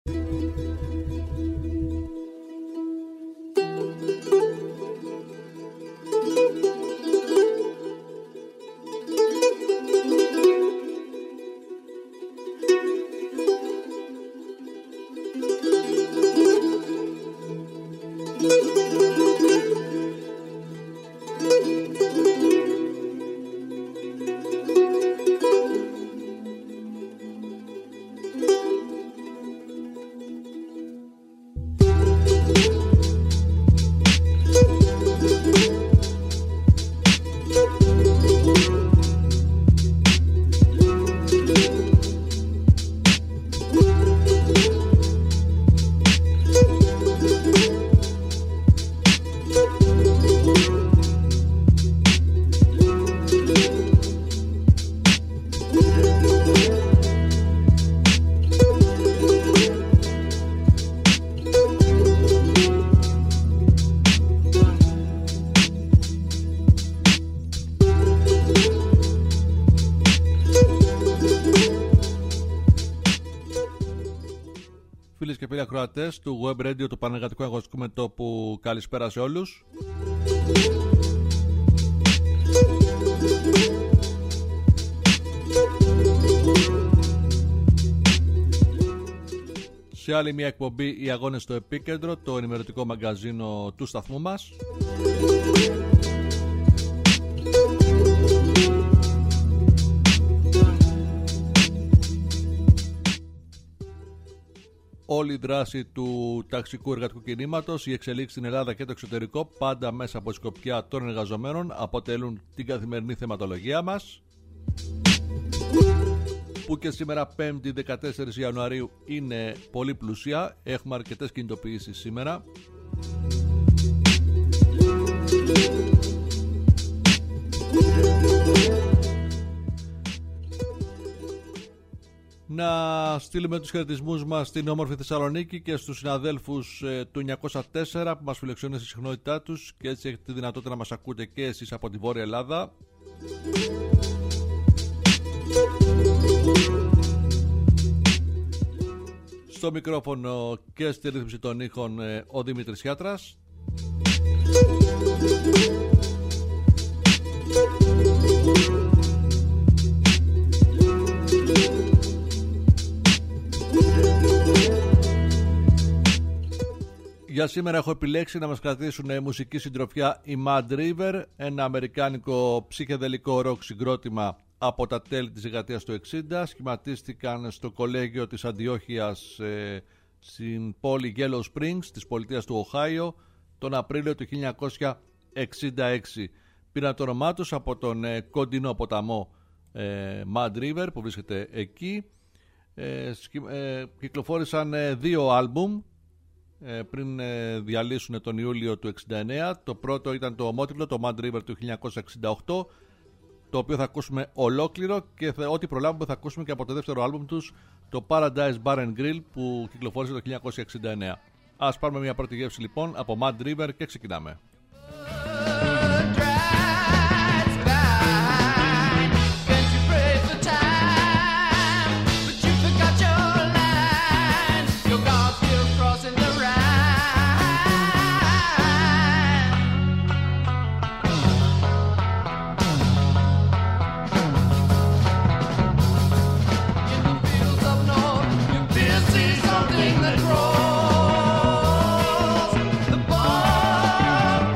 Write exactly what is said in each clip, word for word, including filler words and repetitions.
Φίλες και φίλοι ακροατές του Web Radio του Πανεργατικού Αγωνιστικού Μετώπου, καλησπέρα σε όλους. Σε άλλη μια εκπομπή, οι αγώνες στο Επίκεντρο, το ενημερωτικό μαγκαζίνο του σταθμού μας. Όλη η δράση του ταξικού εργατικού κινήματος, οι εξελίξεις στην Ελλάδα και το εξωτερικό, πάντα μέσα από τη σκοπιά των εργαζομένων, αποτελούν την καθημερινή θεματολογία μας, που και σήμερα πέμπτη δεκατέσσερις Ιανουαρίου είναι πολύ πλουσία. Έχουμε αρκετές κινητοποιήσεις σήμερα. Να στείλουμε τους χαιρετισμούς μας στην όμορφη Θεσσαλονίκη και στους συναδέλφους ε, του εννιακόσια τέσσερα που μας φιλοξενούν στη συχνότητά τους, και έτσι έχετε τη δυνατότητα να μας ακούτε και εσείς από τη Βόρεια Ελλάδα. Στο μικρόφωνο και στη ρύθμιση των ήχων ε, ο Δημήτρης Χιάτρας. Για σήμερα έχω επιλέξει να μας κρατήσουν μουσική συντροφιά η Mad River, ένα αμερικάνικο ψυχεδελικό ροκ συγκρότημα από τα τέλη της δεκαετίας του εξήντα. Σχηματίστηκαν στο κολέγιο της Αντιόχειας ε, στην πόλη Yellow Springs της πολιτείας του Οχάιο τον Απρίλιο του χίλια εννιακόσια εξήντα έξι. Πήραν το όνομά τους από τον ε, κοντινό ποταμό ε, Mad River που βρίσκεται εκεί. Ε, ε, κυκλοφόρησαν ε, δύο άλμπουμ πριν διαλύσουν τον Ιούλιο του εξήντα εννέα. Το πρώτο ήταν το ομότιτλο, το Mad River του χίλια εννιακόσια εξήντα οκτώ, το οποίο θα ακούσουμε ολόκληρο, και θα, ό,τι προλάβουμε θα ακούσουμε και από το δεύτερο άλμπουμ τους, το Paradise Bar and Grill, που κυκλοφόρησε το χίλια εννιακόσια εξήντα εννέα. Ας πάρουμε μια πρώτη γεύση λοιπόν από Mad River και ξεκινάμε. That grows, the bar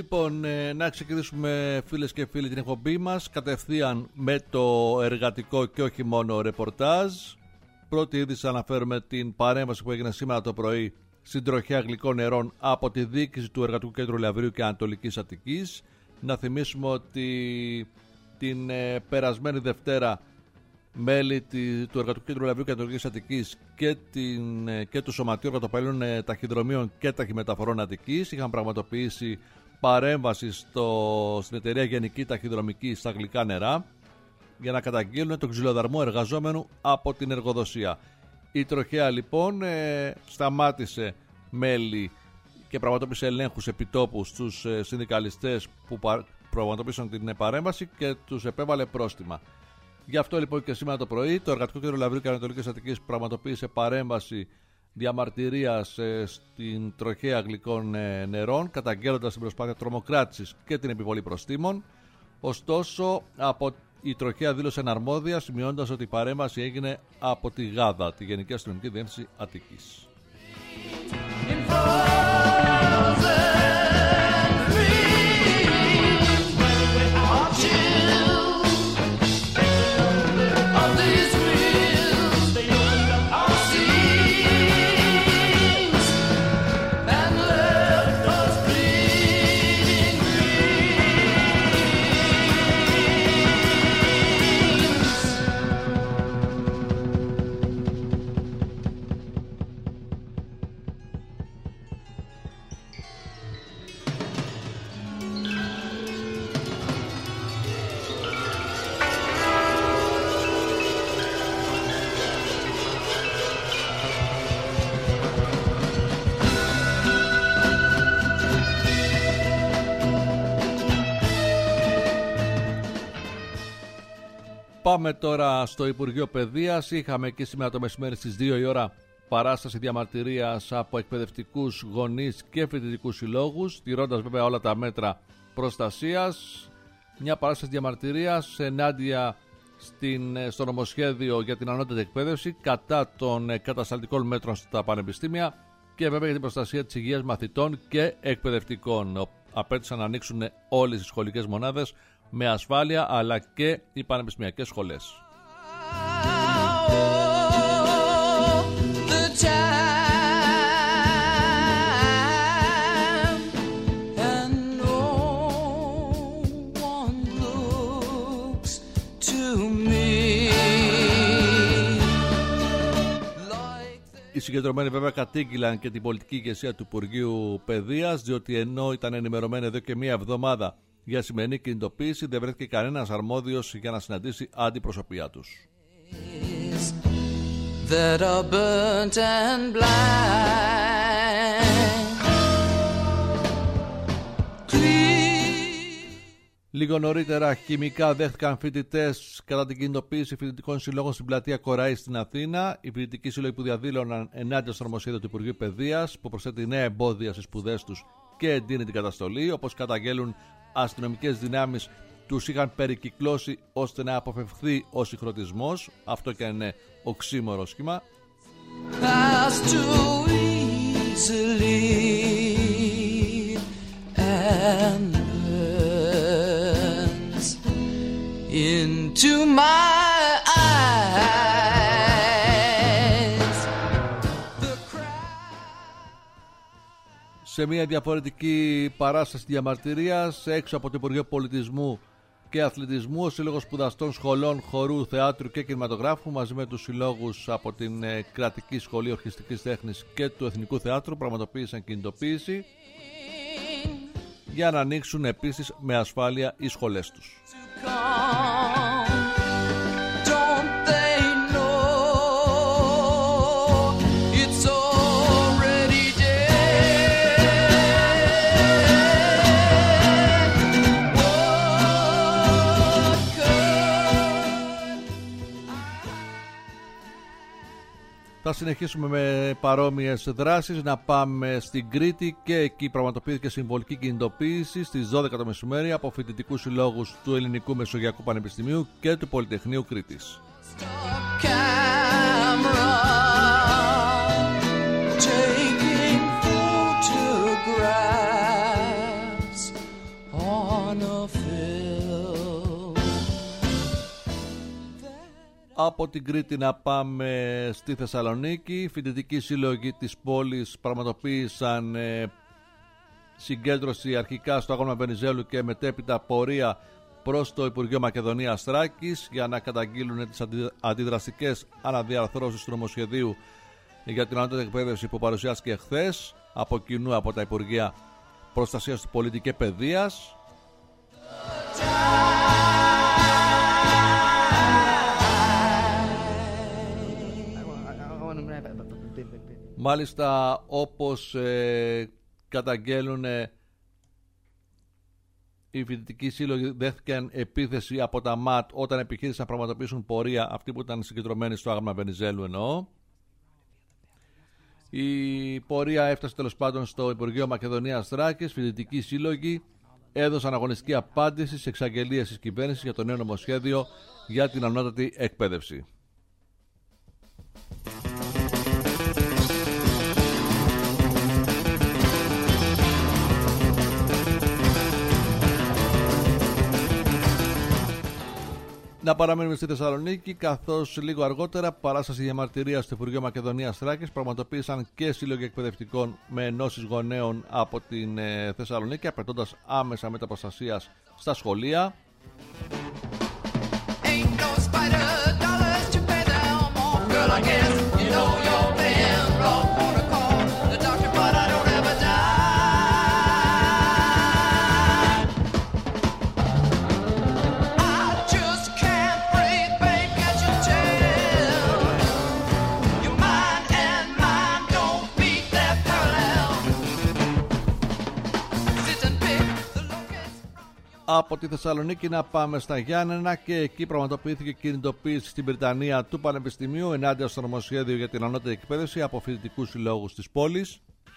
Λοιπόν, ε, να ξεκινήσουμε φίλες και φίλοι την εκπομπή μας κατευθείαν με το εργατικό και όχι μόνο ρεπορτάζ. Πρώτη είδηση αναφέρουμε την παρέμβαση που έγινε σήμερα το πρωί στην τροχέα γλυκών νερών από τη διοίκηση του Εργατικού Κέντρου Λεωβρίου και Ανατολικής Αττικής. Να θυμίσουμε ότι την ε, περασμένη Δευτέρα μέλη του Εργατικού Κέντρου Λεωβρίου και Ανατολικής Αττικής και, την, και του Σωματείου Εργατοπαλλήλων Ταχυδρομείων και Ταχυμεταφορών Αττικής είχαν πραγματοποιήσει παρέμβαση στο, στην εταιρεία Γενική Ταχυδρομική στα γλυκά νερά για να καταγγείλουν τον ξυλοδαρμό εργαζόμενου από την εργοδοσία. Η τροχέα λοιπόν ε, σταμάτησε μέλη και πραγματοποίησε ελέγχους επιτόπου στους ε, συνδικαλιστές που πα, πραγματοποίησαν την παρέμβαση και τους επέβαλε πρόστιμα. Γι' αυτό λοιπόν και σήμερα το πρωί το Εργατικό Κέντρο Λεωβρίου και Ανατολικής Αττικής πραγματοποίησε παρέμβαση διαμαρτυρίας ε, στην τροχέα γλυκών ε, νερών, καταγγέλλοντας την προσπάθεια τρομοκράτησης και την επιβολή προστίμων. Ωστόσο, από η τροχέα δήλωσε εναρμόδια, σημειώνοντας ότι η παρέμβαση έγινε από τη ΓΑΔΑ, τη Γενική Αστυνομική Διεύθυνση Αττικής. Πάμε τώρα στο Υπουργείο Παιδείας. Είχαμε και σήμερα το μεσημέρι στις δύο η ώρα παράσταση διαμαρτυρίας από εκπαιδευτικούς, γονείς και φοιτητικούς συλλόγους, τηρώντας βέβαια όλα τα μέτρα προστασίας. Μια παράσταση διαμαρτυρίας ενάντια στην, στο νομοσχέδιο για την ανώτατη εκπαίδευση, κατά των κατασταλτικών μέτρων στα πανεπιστήμια και βέβαια για την προστασία της υγείας μαθητών και εκπαιδευτικών. Απέτησαν να ανοίξουν όλες οι σχολικές μονάδες με ασφάλεια, αλλά και οι πανεπιστημιακές σχολές. Οι συγκεντρωμένοι βέβαια κατήγγυλαν και την πολιτική ηγεσία του Υπουργείου Παιδείας, διότι ενώ ήταν ενημερωμένοι εδώ και μία εβδομάδα για σημερινή κινητοποίηση, δεν βρέθηκε κανένας αρμόδιος για να συναντήσει αντιπροσωπεία τους. Λίγο νωρίτερα, χημικά δέχτηκαν φοιτητές κατά την κινητοποίηση φοιτητικών συλλόγων στην πλατεία Κοραή στην Αθήνα. Οι φοιτητικοί σύλλογοι που διαδήλωναν ενάντια στο νομοσχέδιο του Υπουργείου Παιδείας, που προσθέτει νέα εμπόδια στις σπουδές τους και εντείνει την καταστολή, όπως καταγγέλουν αστυνομικές δυνάμεις, τους είχαν περικυκλώσει ώστε να αποφευχθεί ο συγχρονισμός. Αυτό και είναι οξύμορο σχήμα. Into my eyes. Σε μια διαφορετική παράσταση διαμαρτυρίας έξω από το Υπουργείο Πολιτισμού και Αθλητισμού, ο Σύλλογος Σπουδαστών Σχολών Χορού, Θεάτρου και Κινηματογράφου μαζί με τους συλλόγους από την Κρατική Σχολή Ορχιστρικής Τέχνης και του Εθνικού Θεάτρου πραγματοποίησαν κινητοποίηση για να ανοίξουν επίσης με ασφάλεια οι σχολές τους. Θα συνεχίσουμε με παρόμοιες δράσεις, να πάμε στην Κρήτη και εκεί πραγματοποιήθηκε συμβολική κινητοποίηση στις δώδεκα το μεσημέρι από φοιτητικούς συλλόγους του Ελληνικού Μεσογειακού Πανεπιστημίου και του Πολυτεχνείου Κρήτης. Από την Κρήτη να πάμε στη Θεσσαλονίκη. Οι φοιτητικοί σύλλογοι της πόλης πραγματοποίησαν ε, συγκέντρωση αρχικά στο Άγαλμα Βενιζέλου και μετέπειτα πορεία προς το Υπουργείο Μακεδονίας Θράκης για να καταγγείλουν τις αντι, αντιδραστικές αναδιαρθρώσεις του νομοσχεδίου για την ανώτατη εκπαίδευση που παρουσιάστηκε χθες από κοινού από τα Υπουργεία Προστασίας του Πολίτη και Παιδείας. Μάλιστα, όπως ε, καταγγέλουν ε, οι φοιτητικοί σύλλογοι, δέχτηκαν επίθεση από τα ΜΑΤ όταν επιχείρησαν να πραγματοποιήσουν πορεία, αυτοί που ήταν συγκεντρωμένοι στο Άγαλμα Βενιζέλου εννοώ. Η πορεία έφτασε τέλος πάντων στο Υπουργείο Μακεδονίας Θράκης. Φοιτητικοί σύλλογοι έδωσαν αγωνιστική απάντηση σε εξαγγελίες της κυβέρνησης για το νέο νομοσχέδιο για την ανώτατη εκπαίδευση. Να παραμείνουμε στη Θεσσαλονίκη, καθώς λίγο αργότερα παράσταση διαμαρτυρίας στο Υπουργείο Μακεδονίας Θράκης πραγματοποίησαν και σύλλογοι εκπαιδευτικών με ενώσεις γονέων από την ε, Θεσσαλονίκη, απαιτώντας άμεσα μεταποστασίας στα σχολεία. Από τη Θεσσαλονίκη να πάμε στα Γιάννενα και εκεί πραγματοποιήθηκε κινητοποίηση στην Βρυτανία του Πανεπιστημίου ενάντια στο νομοσχέδιο για την ανώτατη εκπαίδευση από φοιτητικούς συλλόγους της πόλης.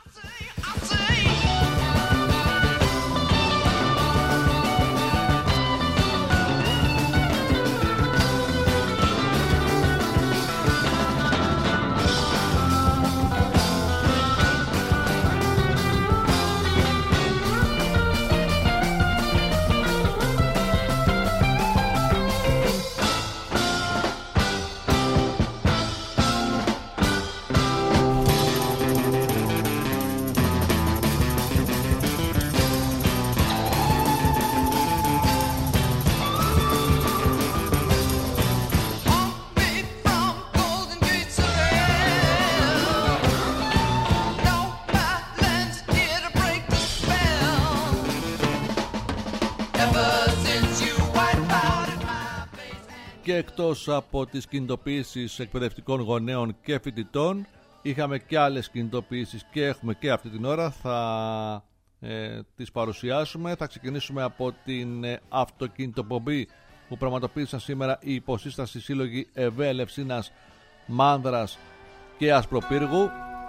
Και εκτός από τις κινητοποιήσεις εκπαιδευτικών γονέων και φοιτητών, είχαμε και άλλες κινητοποιήσεις και έχουμε και αυτή την ώρα, θα ε, τις παρουσιάσουμε. Θα ξεκινήσουμε από την ε, αυτοκινητοπομπή που πραγματοποίησαν σήμερα η υποσύσταση σύλλογοι ΕΒΕ, Ελευσίνας, Μάνδρας και Ασπροπύργου.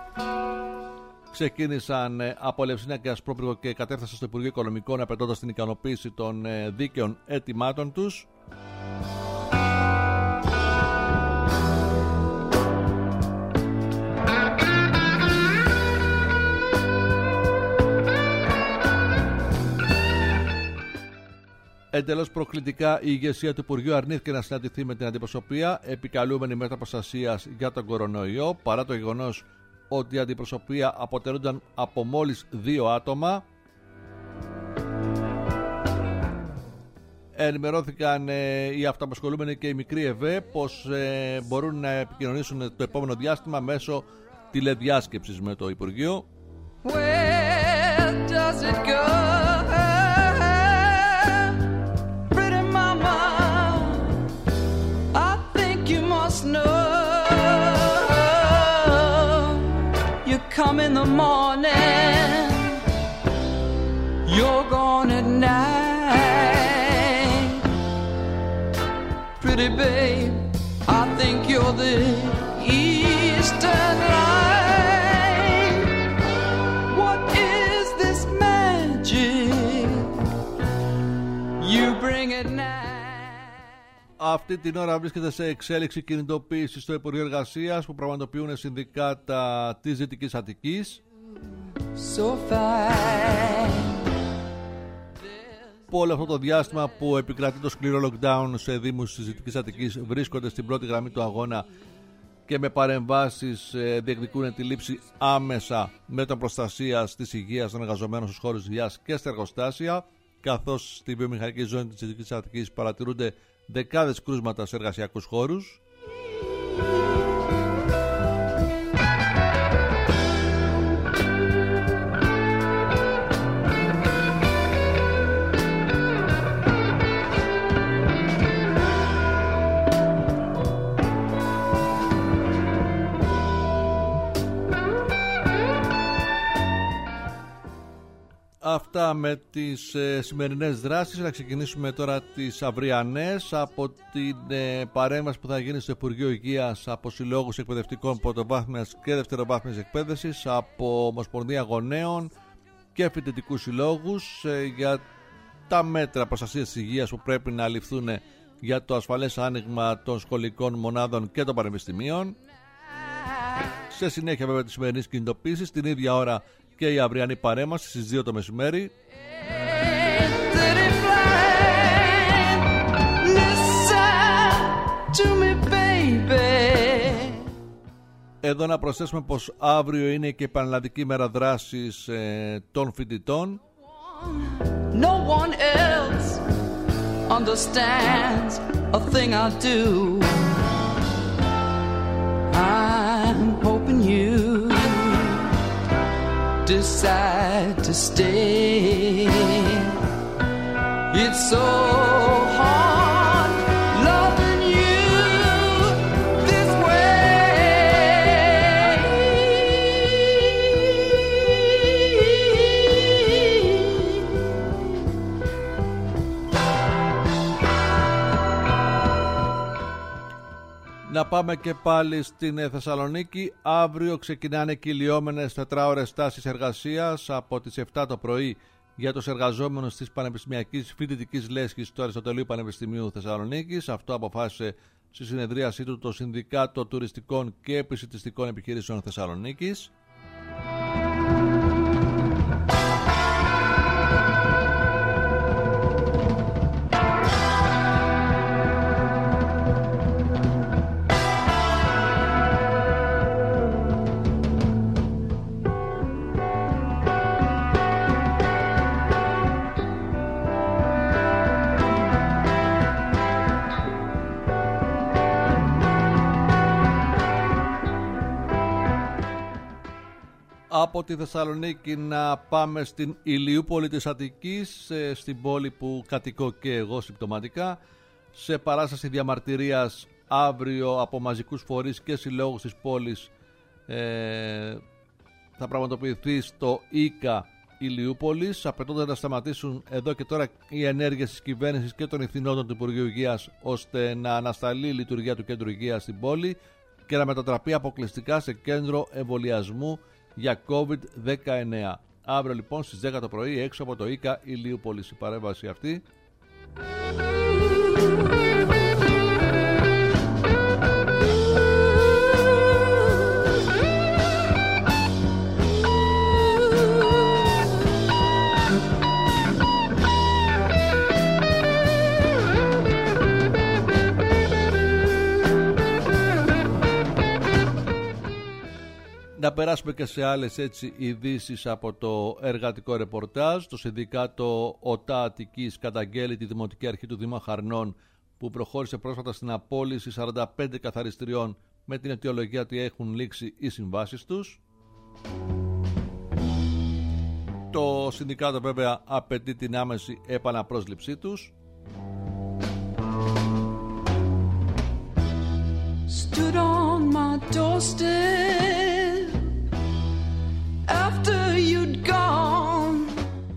Ξεκίνησαν ε, από Ελευσίνα και Ασπρόπυργο και κατέφτασαν στο Υπουργείο Οικονομικών, απαιτώντας την ικανοποίηση των ε, δίκαιων αιτημάτων τους. Εντελώς προκλητικά, η ηγεσία του Υπουργείου αρνήθηκε να συναντηθεί με την αντιπροσωπεία επικαλούμενη μέτρα προστασίας για τον κορονοϊό, παρά το γεγονός ότι η αντιπροσωπεία αποτελούνταν από μόλις δύο άτομα. Ενημερώθηκαν ε, οι αυτοαπασχολούμενοι και οι μικροί ΕΒΕ πως ε, μπορούν να επικοινωνήσουν το επόμενο διάστημα μέσω τηλεδιάσκεψης με το Υπουργείο. Where does it go? Come in the morning, you're gone at night. Pretty babe, I think you're the eastern light. What is this magic you bring at night? Αυτή την ώρα βρίσκεται σε εξέλιξη κινητοποίηση στο Υπουργείο Εργασίας που πραγματοποιούν συνδικάτα της Δυτικής Αττικής. So που όλο αυτό το διάστημα που επικρατεί το σκληρό lockdown σε δήμους της Δυτικής Αττικής βρίσκονται στην πρώτη γραμμή του αγώνα και με παρεμβάσεις διεκδικούν τη λήψη άμεσα μέτρων προστασίας της υγείας των εργαζομένων στους χώρους δουλειάς και στα εργοστάσια, καθώς στη βιομηχανική ζώνη της Δυτικής Αττικής παρατηρούνται δεκάδες κρούσματα σε εργασιακούς χώρους. Αυτά με τις ε, σημερινές δράσεις. Να ξεκινήσουμε τώρα τις αυριανές από την ε, παρέμβαση που θα γίνει στο Υπουργείο Υγείας από συλλόγους εκπαιδευτικών πρωτοβάθμιας και δευτεροβάθμιας εκπαίδευσης, από Ομοσπονδία Γονέων και φοιτητικούς συλλόγους ε, για τα μέτρα προστασίας της υγείας που πρέπει να ληφθούν για το ασφαλές άνοιγμα των σχολικών μονάδων και των πανεπιστημίων. Σε συνέχεια βέβαια της σημερινής κινητοποίησης, την ίδια ώρα και η αυριανή παρέμβαση στις δύο το μεσημέρι. Εδώ να προσθέσουμε πως αύριο είναι και η Πανελλαδική μέρα δράσης ε, των φοιτητών. No one else understands a thing I do. I'm hoping you decide to stay. It's so hard loving you this way. Να πάμε και πάλι στην Θεσσαλονίκη. Αύριο ξεκινάνε κυλιόμενες τετράωρες τάσεις εργασίας από τις επτά το πρωί για τους εργαζόμενους της Πανεπιστημιακής Φοιτητικής Λέσχης του Αριστοτελείου Πανεπιστημίου Θεσσαλονίκης. Αυτό αποφάσισε στη συνεδρίασή του το Συνδικάτο Τουριστικών και Επισιτιστικών Επιχειρήσεων Θεσσαλονίκης. Από τη Θεσσαλονίκη να πάμε στην Ηλιούπολη της Αττικής, στην πόλη που κατοικώ και εγώ συμπτωματικά, σε παράσταση διαμαρτυρίας αύριο από μαζικούς φορείς και συλλόγους της πόλης. ε, θα πραγματοποιηθεί στο ΙΚΑ Ηλιούπολης, απαιτώντας να σταματήσουν εδώ και τώρα οι ενέργειες της κυβέρνησης και των ηθινόντων του Υπουργείου Υγείας, ώστε να ανασταλεί η λειτουργία του κέντρου υγείας στην πόλη και να μετατραπεί αποκλειστικά σε κέντρο εμβολιασμού για κόβιντ δεκαεννέα. Αύριο λοιπόν στις δέκα το πρωί έξω από το ΙΚΑ Ηλιούπολης η παρέμβαση αυτή. Να περάσουμε και σε άλλες έτσι ειδήσεις από το εργατικό ρεπορτάζ. Το Συνδικάτο ΟΤΑ Αττικής καταγγέλει τη Δημοτική Αρχή του Δήμου Χαρνών, που προχώρησε πρόσφατα στην απόλυση σαράντα πέντε καθαριστριών με την αιτιολογία ότι έχουν λήξει οι συμβάσεις τους. Το Συνδικάτο βέβαια απαιτεί την άμεση επαναπρόσληψή τους. Stood on my doorstep after you'd gone.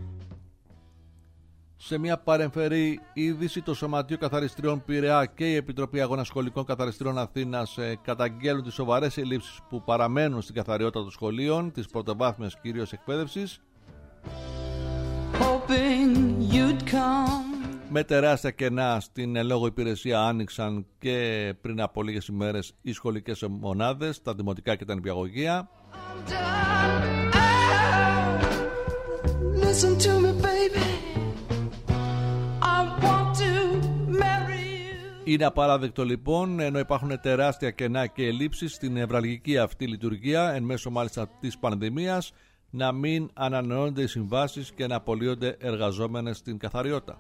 Σε μια παρεμφερή είδηση, το Σωματείο Καθαριστριών Πειραιά και η Επιτροπή Αγώνα Σχολικών Καθαριστριών Αθήνας ε, καταγγέλνουν τις σοβαρές ελλείψεις που παραμένουν στην καθαριότητα των σχολείων, της πρωτοβάθμιας κυρίως εκπαίδευσης. Με τεράστια κενά στην εν λόγω υπηρεσία άνοιξαν και πριν από λίγες ημέρες οι σχολικές μονάδες, τα δημοτικά και τα νηπιαγωγεία. Είναι απαράδεκτο λοιπόν, ενώ υπάρχουν τεράστια κενά και ελλείψεις στην νευραλγική αυτή λειτουργία, εν μέσω μάλιστα της πανδημίας, να μην ανανεώνται οι συμβάσεις και να απολύονται εργαζόμενες στην καθαριότητα.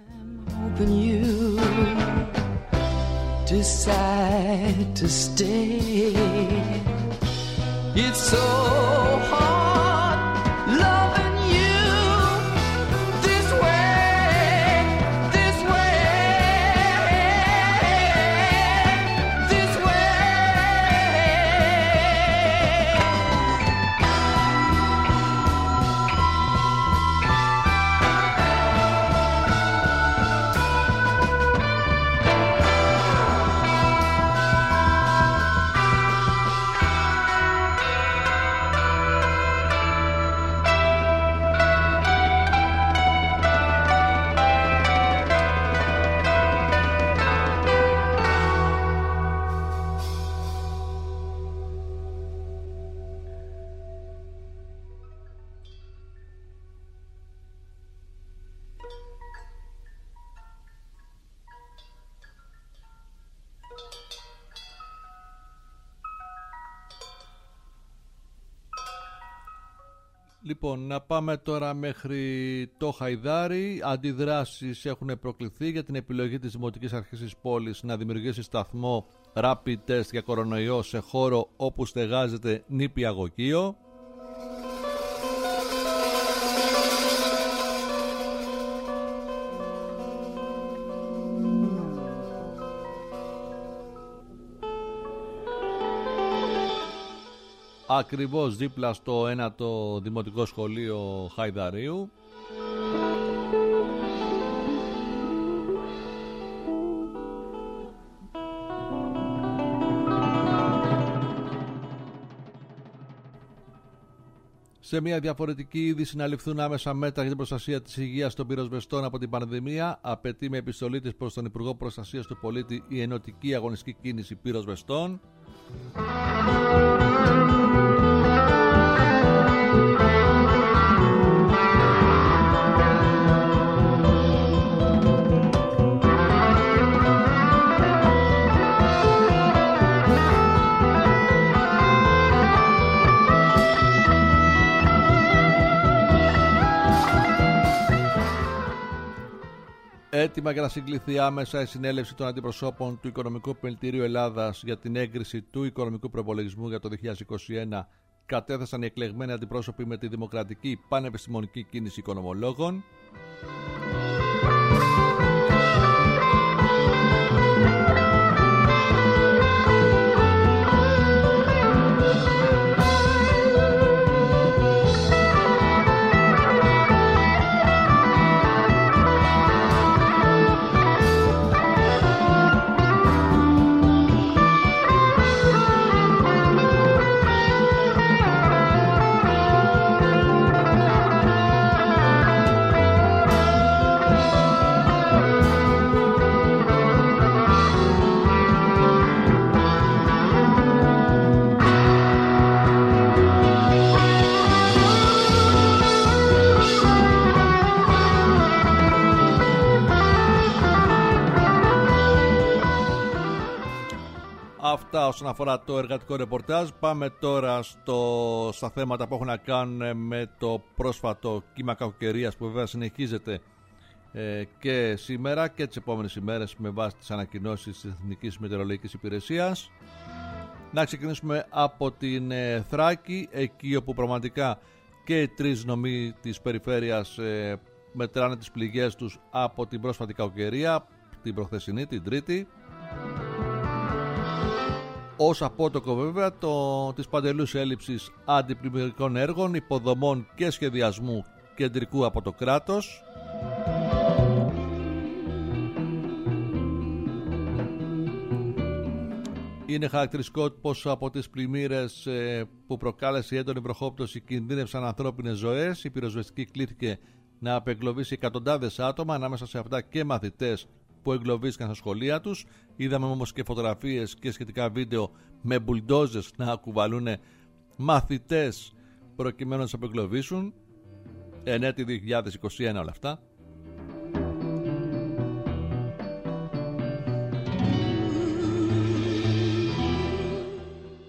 Λοιπόν, να πάμε τώρα μέχρι το Χαϊδάρι. Αντιδράσεις έχουν προκληθεί για την επιλογή της Δημοτικής Αρχής της πόλης να δημιουργήσει σταθμό rapid test για κορονοϊό σε χώρο όπου στεγάζεται νηπιαγωγείο. Ακριβώς δίπλα στο ένατο Δημοτικό Σχολείο Χαϊδαρίου. Σε μια διαφορετική είδηση, να ληφθούν άμεσα μέτρα για την προστασία της υγείας των πυροσβεστών από την πανδημία, απαιτεί με επιστολή της προς τον Υπουργό Προστασίας του Πολίτη η Ενωτική Αγωνιστική Κίνηση Πυροσβεστών. Έτοιμα για να συγκληθεί άμεσα η συνέλευση των αντιπροσώπων του Οικονομικού Επιμελητηρίου Ελλάδας για την έγκριση του οικονομικού προπολογισμού για το δύο χιλιάδες είκοσι ένα κατέθεσαν οι εκλεγμένοι αντιπρόσωποι με τη Δημοκρατική Πανεπιστημονική Κίνηση Οικονομολόγων. Αυτά όσον αφορά το εργατικό ρεπορτάζ. Πάμε τώρα στο, στα θέματα που έχουν να κάνουν με το πρόσφατο κύμα κακοκαιρίας που βέβαια συνεχίζεται ε, και σήμερα και τις επόμενες ημέρες με βάση τις ανακοινώσεις της Εθνικής Μετεωρολογικής Υπηρεσίας. Να ξεκινήσουμε από την ε, Θράκη, εκεί όπου πραγματικά και οι τρεις νομοί της περιφέρειας ε, μετράνε τις πληγές τους από την πρόσφατη κακοκαιρία, την προχθεσινή, την Τρίτη. Ως απότοκο βέβαια το, της παντελούς έλλειψης αντιπλημμυρικών έργων, υποδομών και σχεδιασμού κεντρικού από το κράτος. Είναι χαρακτηριστικό πως από τις πλημμύρες ε, που προκάλεσε η έντονη βροχόπτωση κινδύνευσαν ανθρώπινες ζωές. Η πυροσβεστική κλήθηκε να απεγκλωβίσει εκατοντάδες άτομα, ανάμεσα σε αυτά και μαθητές που εγκλωβίστηκαν στα σχολεία τους. Είδαμε όμως και φωτογραφίες και σχετικά βίντεο με μπουλντόζες να κουβαλούν μαθητές προκειμένου να τους απεγκλωβίσουν. Εν έτη δύο χιλιάδες είκοσι ένα όλα αυτά.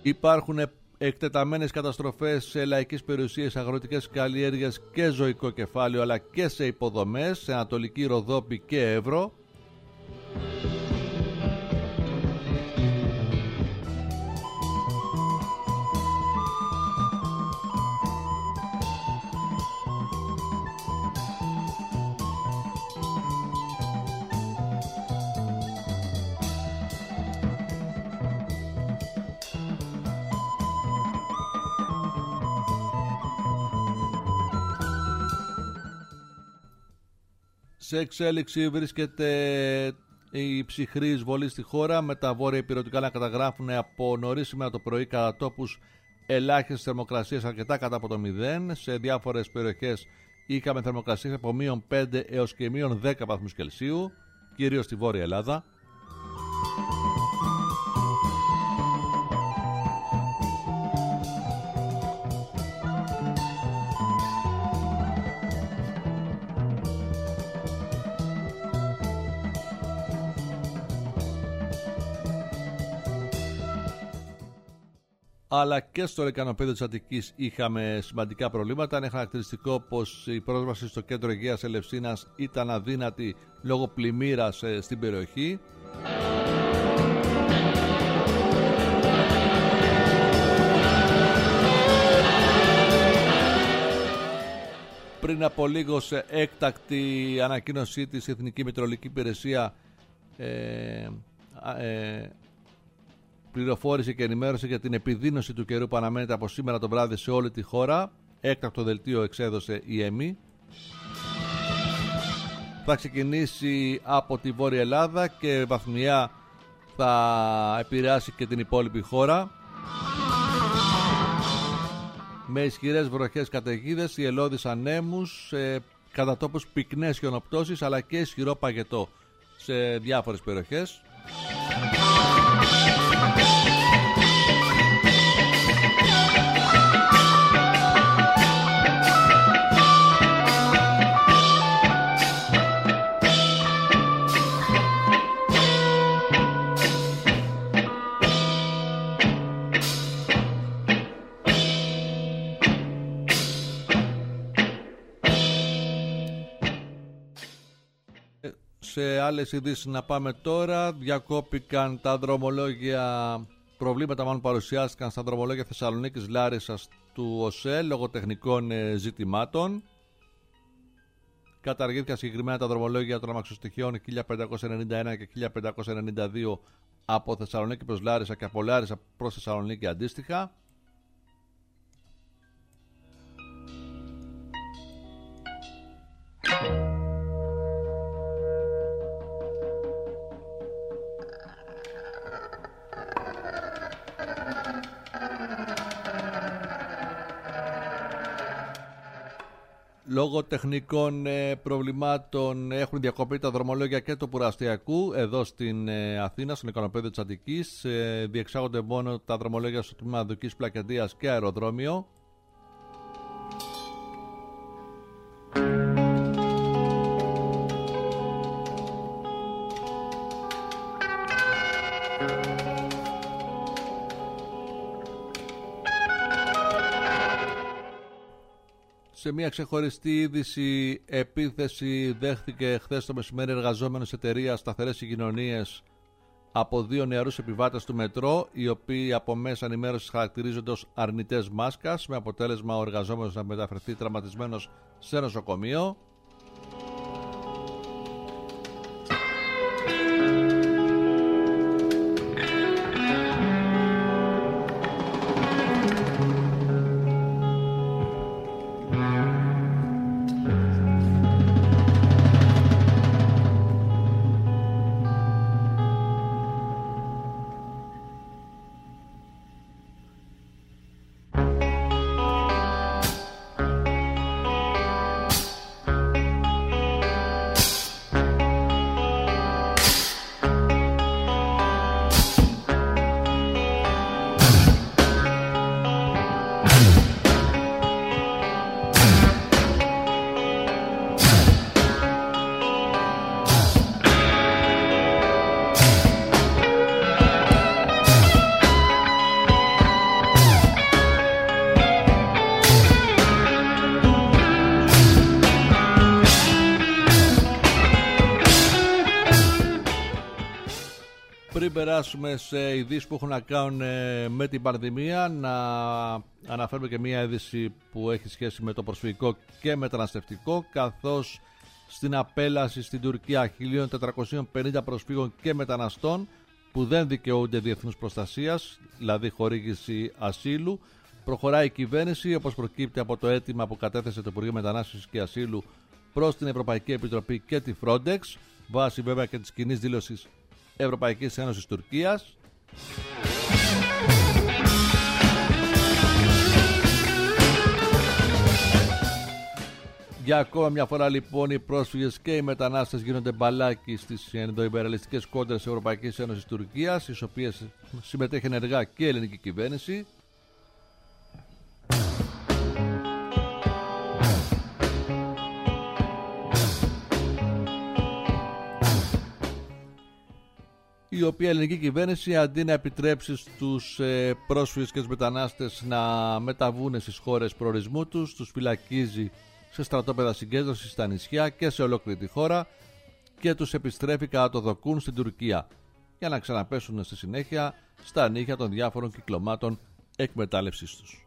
Υπάρχουν εκτεταμένες καταστροφές σε λαϊκές περιουσίες, αγροτικές καλλιέργειες και ζωικό κεφάλαιο, αλλά και σε υποδομές σε Ανατολική Ροδόπη και Εύρο. Σε εξέλιξη βρίσκεται η ψυχρή εισβολή στη χώρα, με τα βόρεια ηπειρωτικά να καταγράφουν από νωρίς σήμερα το πρωί κατά τόπους ελάχιστες θερμοκρασίες αρκετά κάτω από το μηδέν. Σε διάφορες περιοχές είχαμε θερμοκρασίες από μείον πέντε έως και μείον δέκα βαθμούς Κελσίου, κυρίως στη Βόρεια Ελλάδα. Αλλά και στο λεκανοπέδιο της Αττικής είχαμε σημαντικά προβλήματα. Είναι χαρακτηριστικό πως η πρόσβαση στο κέντρο Αιγαίας Ελευσίνας ήταν αδύνατη λόγω πλημμύρας στην περιοχή. Πριν από λίγο, σε έκτακτη ανακοίνωσή της, η Εθνική Μετεωρολογική Υπηρεσία ε, ε, πληροφόρησε και ενημέρωσε για την επιδείνωση του καιρού που αναμένεται από σήμερα το βράδυ σε όλη τη χώρα. Έκτακτο δελτίο εξέδωσε η ΕΜΗ. Θα ξεκινήσει από τη Βόρεια Ελλάδα και βαθμιά θα επηρεάσει και την υπόλοιπη χώρα. Με ισχυρές βροχές, καταιγίδες, ιελώδεις ανέμους, ε, κατά τόπους πυκνές χιονοπτώσεις, αλλά και ισχυρό παγετό σε διάφορες περιοχές. Σε άλλες ειδήσεις να πάμε τώρα. Διακόπηκαν τα δρομολόγια, προβλήματα μάλλον παρουσιάστηκαν στα δρομολόγια Θεσσαλονίκης Λάρισσας του ΟΣΕ λόγω τεχνικών ζητημάτων. Καταργήθηκαν συγκεκριμένα τα δρομολόγια των αμαξοστοιχειών χίλια πεντακόσια ενενήντα ένα και χίλια πεντακόσια ενενήντα δύο από Θεσσαλονίκη προς Λάρισα και από Λάρισα προς Θεσσαλονίκη αντίστοιχα. Λόγω τεχνικών προβλημάτων έχουν διακοπεί τα δρομολόγια και του Πουραστιακού εδώ στην Αθήνα, στον λεκανοπέδιο της Αττικής. Διεξάγονται μόνο τα δρομολόγια στο τμήμα Δουκής Πλακεντίας και αεροδρόμιο. Σε μια ξεχωριστή είδηση, επίθεση δέχτηκε χθες το μεσημέρι εργαζόμενος εταιρείας Σταθερές Συγκοινωνίες από δύο νεαρούς επιβάτες του μετρό, οι οποίοι από μέσα ενημέρωσης χαρακτηρίζονται ως αρνητές μάσκας, με αποτέλεσμα ο εργαζόμενος να μεταφερθεί τραυματισμένος σε νοσοκομείο. Πριν περάσουμε σε ειδήσεις που έχουν να κάνουν με την πανδημία, να αναφέρουμε και μια είδηση που έχει σχέση με το προσφυγικό και μεταναστευτικό, καθώς στην απέλαση στην Τουρκία χίλια τετρακόσιοι πενήντα προσφύγων και μεταναστών που δεν δικαιούνται διεθνούς προστασίας, δηλαδή χορήγηση ασύλου, προχωράει η κυβέρνηση, όπως προκύπτει από το αίτημα που κατέθεσε το Υπουργείο Μετανάστευσης και Ασύλου προς την Ευρωπαϊκή Επιτροπή και τη Frontex, βάσει βέβαια και της κοινής δήλωσης Ευρωπαϊκής Ένωσης Τουρκίας. Για ακόμα μια φορά λοιπόν οι πρόσφυγες και οι μετανάστες γίνονται μπαλάκι στις ενδοϊμπεραλιστικές κόντρες της Ευρωπαϊκής Ένωσης Τουρκίας, στις οποίες συμμετέχει ενεργά και η ελληνική κυβέρνηση. Η οποία ελληνική κυβέρνηση, αντί να επιτρέψει στους ε, πρόσφυγες και τους μετανάστες να μεταβούν στις χώρες προορισμού τους, τους φυλακίζει σε στρατόπεδα συγκέντρωσης στα νησιά και σε ολόκληρη τη χώρα και τους επιστρέφει κατά το δοκούν στην Τουρκία για να ξαναπέσουν στη συνέχεια στα νύχια των διάφορων κυκλωμάτων εκμετάλλευσής τους.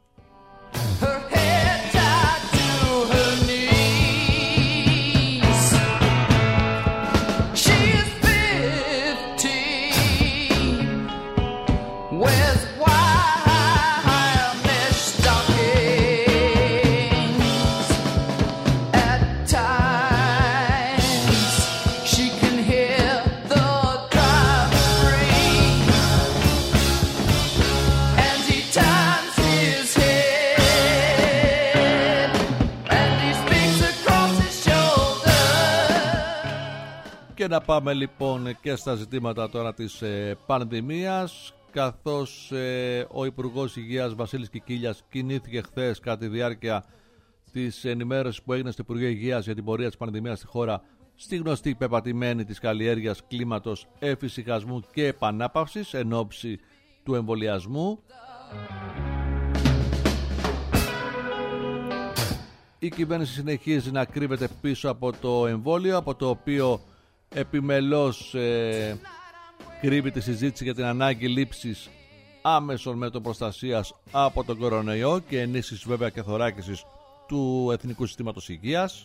Και να πάμε λοιπόν και στα ζητήματα τώρα της ε, πανδημίας, καθώς ε, ο Υπουργός Υγείας Βασίλης Κικίλιας κινήθηκε χθες κατά τη διάρκεια της ενημέρωσης που έγινε στο Υπουργείο Υγείας για την πορεία της πανδημίας στη χώρα, στη γνωστή πεπατημένη της καλλιέργειας κλίματος εφησυχασμού και επανάπαυσης εν ώψη του εμβολιασμού. Η κυβέρνηση συνεχίζει να κρύβεται πίσω από το εμβόλιο, από το οποίο επιμελώς ε, κρύβει τη συζήτηση για την ανάγκη λήψης άμεσων μέτρων προστασίας από τον κορονοϊό και ενίσχυσης βέβαια και θωράκισης του Εθνικού Συστήματος Υγείας.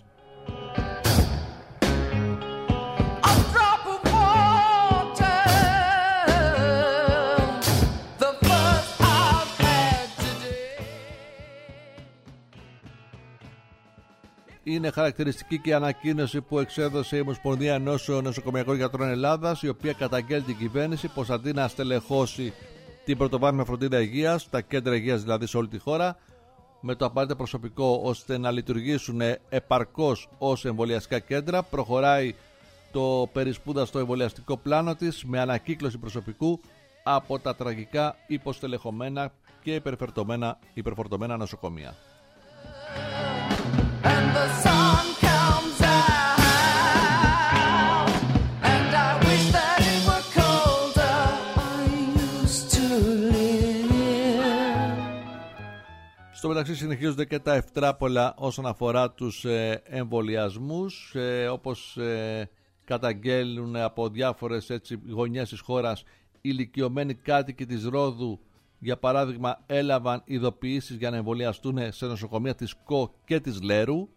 Είναι χαρακτηριστική και η ανακοίνωση που εξέδωσε η Ομοσπονδία Ενώσεων Νοσοκομιακών Γιατρών Ελλάδας, η οποία καταγγέλει την κυβέρνηση πως αντί να στελεχώσει την πρωτοβάθμια φροντίδα υγείας, τα κέντρα υγείας δηλαδή σε όλη τη χώρα, με το απαραίτητο προσωπικό ώστε να λειτουργήσουν επαρκώς ως εμβολιαστικά κέντρα, προχωράει το περισπούδαστο εμβολιαστικό πλάνο της με ανακύκλωση προσωπικού από τα τραγικά υποστελεχωμένα και υπερφορτωμένα, υπερφορτωμένα νοσοκομεία. And the sun comes out, and I wish that it were colder. I used to live. Στο μεταξύ συνεχίζονται και τα ευτράπολα όσον αφορά τους ε, εμβολιασμούς, ε, όπως ε, καταγγέλνουν από διάφορες έτσι, γωνιές της χώρας. Ηλικιωμένοι κάτοικοι της Ρόδου, για παράδειγμα, έλαβαν ειδοποιήσεις για να εμβολιαστούν σε νοσοκομεία της ΚΟ και της Λέρου.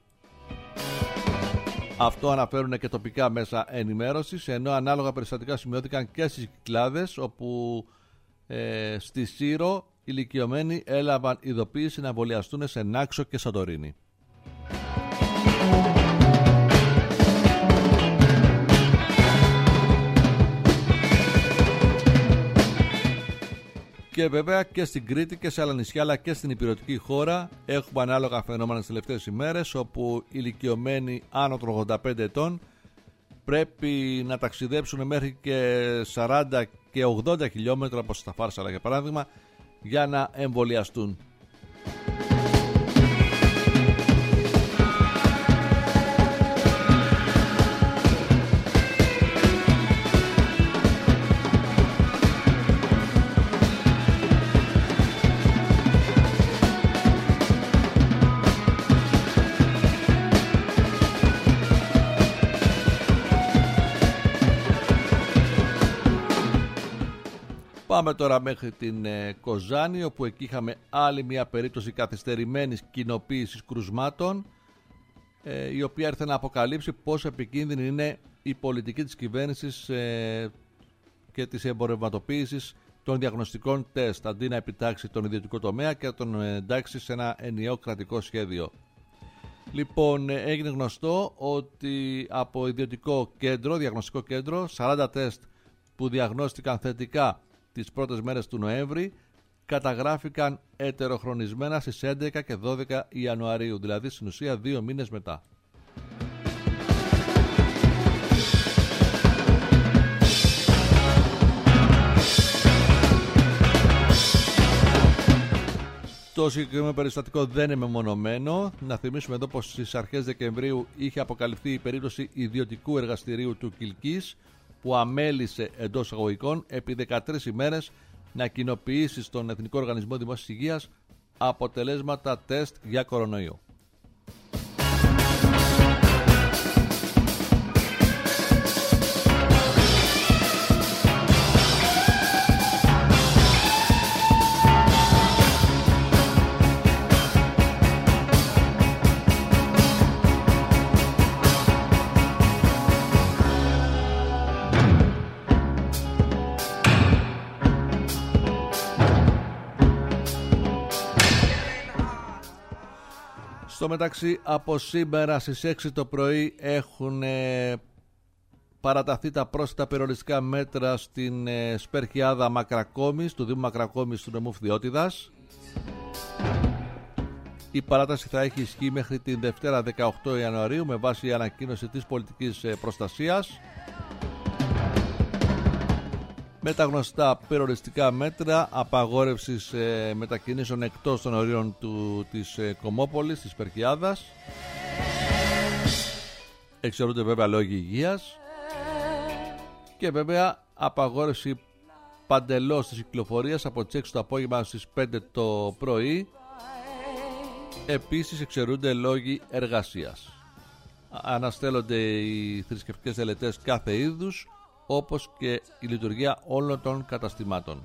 Αυτό αναφέρουν και τοπικά μέσα ενημέρωσης, ενώ ανάλογα περιστατικά σημειώθηκαν και στις Κυκλάδες, όπου ε, στη Σύρο ηλικιωμένοι έλαβαν ειδοποίηση να εμβολιαστούν σε Νάξο και Σαντορίνη. Και βέβαια και στην Κρήτη και σε άλλα νησιά, αλλά και στην υπηρετική χώρα έχουμε ανάλογα φαινόμενα τις τελευταίες ημέρες, όπου ηλικιωμένοι άνω των ογδόντα πέντε ετών πρέπει να ταξιδέψουν μέχρι και σαράντα και ογδόντα χιλιόμετρα, όπως στα Φάρσαλα για παράδειγμα, για να εμβολιαστούν. Πάμε τώρα μέχρι την ε, Κοζάνη, όπου εκεί είχαμε άλλη μια περίπτωση καθυστερημένης κοινοποίησης κρουσμάτων, ε, η οποία ήρθε να αποκαλύψει πόσο επικίνδυνη είναι η πολιτική της κυβέρνησης ε, και της εμπορευματοποίησης των διαγνωστικών τεστ, αντί να επιτάξει τον ιδιωτικό τομέα και να τον εντάξει σε ένα ενιαίο κρατικό σχέδιο. Λοιπόν, έγινε γνωστό ότι από ιδιωτικό κέντρο, διαγνωστικό κέντρο, σαράντα τεστ που διαγνώστηκαν θετικά τις πρώτες μέρες του Νοέμβρη καταγράφηκαν ετεροχρονισμένα στις έντεκα και δώδεκα Ιανουαρίου, δηλαδή στην ουσία δύο μήνες μετά. Το συγκεκριμένο περιστατικό δεν είναι μεμονωμένο. Να θυμίσουμε εδώ πως στις αρχές Δεκεμβρίου είχε αποκαλυφθεί η περίπτωση ιδιωτικού εργαστηρίου του Κιλκής, που αμέλησε εντός αγωγικών επί δεκατρείς ημέρες να κοινοποιήσει στον Εθνικό Οργανισμό Δημόσιας Υγείας αποτελέσματα τεστ για κορονοϊό. Στο μεταξύ, από σήμερα στις έξι το πρωί έχουν ε, παραταθεί τα πρόσθετα περιοριστικά μέτρα στην ε, Σπερχιάδα Μακρακόμης, του Δήμου Μακρακόμης του νομού Φθιώτιδας. Η παράταση θα έχει ισχύ μέχρι την Δευτέρα δεκαοκτώ Ιανουαρίου με βάση η ανακοίνωση της πολιτικής ε, προστασίας. Με τα γνωστά περιοριστικά μέτρα απαγόρευσης ε, μετακινήσεων εκτός των ορίων του, της ε, Κομόπολης, της Περκιάδας. Εξαιρούνται βέβαια λόγοι υγείας. Και βέβαια απαγόρευση παντελώς της κυκλοφορίας από τις έξι το απόγευμα στις πέντε το πρωί. Επίσης εξαιρούνται λόγοι εργασίας. Αναστέλλονται οι θρησκευτικές τελετές κάθε είδους, όπως και η λειτουργία όλων των καταστημάτων.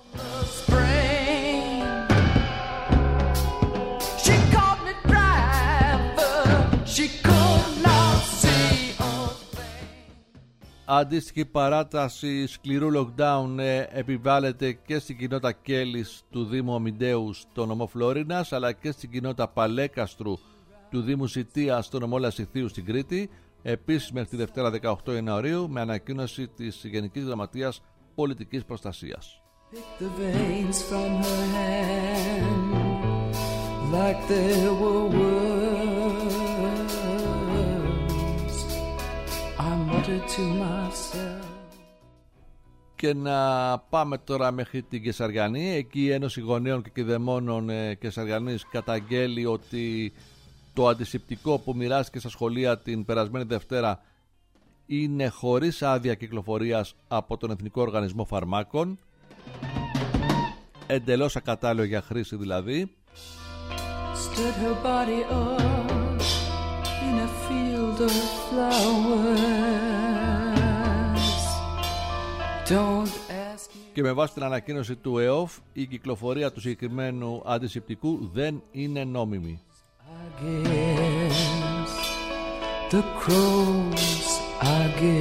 Αντίστοιχη παράταση σκληρού lockdown ε, επιβάλλεται και στην κοινότητα Κέλης του Δήμου Ομιντέου στο νομό Φλόρινας, αλλά και στην κοινότητα Παλέκαστρου του Δήμου Σιτία στο νομό Λασιθίου στην Κρήτη. Επίσης μέχρι τη Δευτέρα δεκαοκτώ Ιανουαρίου με ανακοίνωση της Γενικής Γραμματείας Πολιτικής Προστασίας. Και να πάμε τώρα μέχρι την Κεσαριανή. Εκεί η Ένωση Γονέων και Κηδεμόνων Κεσαριανής καταγγέλει ότι το αντισηπτικό που μοιράστηκε στα σχολεία την περασμένη Δευτέρα είναι χωρίς άδεια κυκλοφορίας από τον Εθνικό Οργανισμό Φαρμάκων, εντελώς ακατάλληλο για χρήση δηλαδή. Και με βάση την ανακοίνωση του ΕΟΦ, η κυκλοφορία του συγκεκριμένου αντισηπτικού δεν είναι νόμιμη. The crows, I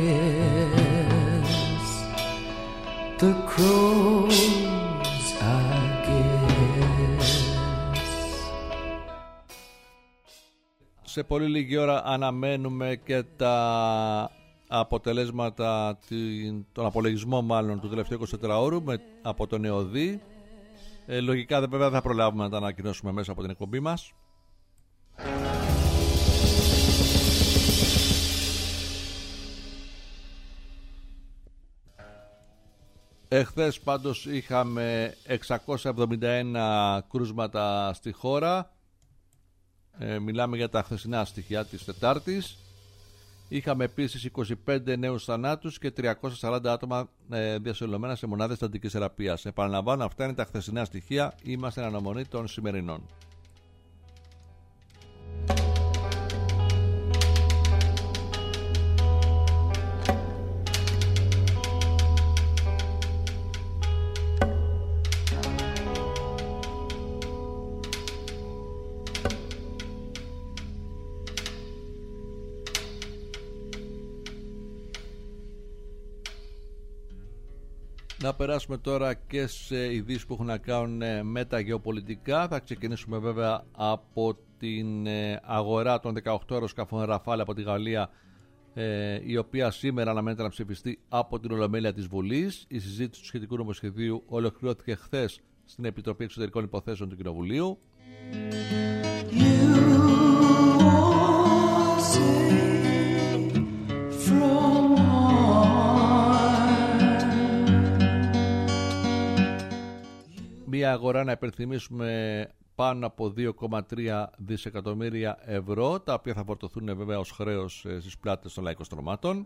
guess. The crows, I guess. Σε πολύ λίγη ώρα αναμένουμε και τα αποτελέσματα των απολογισμών μάλλον του τελευταίου εικοσιτετράωρου με, από τον ΕΟΔΗ. Ε, λογικά δεν βέβαια θα προλάβουμε να τα ανακοινώσουμε μέσα από την εκπομπή μας. Εχθές πάντως είχαμε εξακόσια εβδομήντα ένα κρούσματα στη χώρα. Ε, μιλάμε για τα χθεσινά στοιχεία της Τετάρτης. Είχαμε επίσης είκοσι πέντε νέους θανάτους και τριακόσια σαράντα άτομα ε, διασωλωμένα σε μονάδες στατικής θεραπείας. Επαναλαμβάνω, αυτά είναι τα χθεσινά στοιχεία. Είμαστε εν αναμονή των σημερινών. Να περάσουμε τώρα και σε ειδήσεις που έχουν να κάνουν με τα γεωπολιτικά. Θα ξεκινήσουμε βέβαια από την αγορά των δεκαοκτώ αεροσκαφών Ραφάλ από τη Γαλλία, η οποία σήμερα αναμένεται να ψηφιστεί από την Ολομέλεια της Βουλής. Η συζήτηση του σχετικού νομοσχεδίου ολοκληρώθηκε χθες στην Επιτροπή Εξωτερικών Υποθέσεων του Κοινοβουλίου. Μια αγορά, να υπενθυμίσουμε, πάνω από δύο κόμμα τρία δισεκατομμύρια ευρώ, τα οποία θα φορτωθούν βέβαια ως χρέος στις πλάτες των λαϊκών στρωμάτων.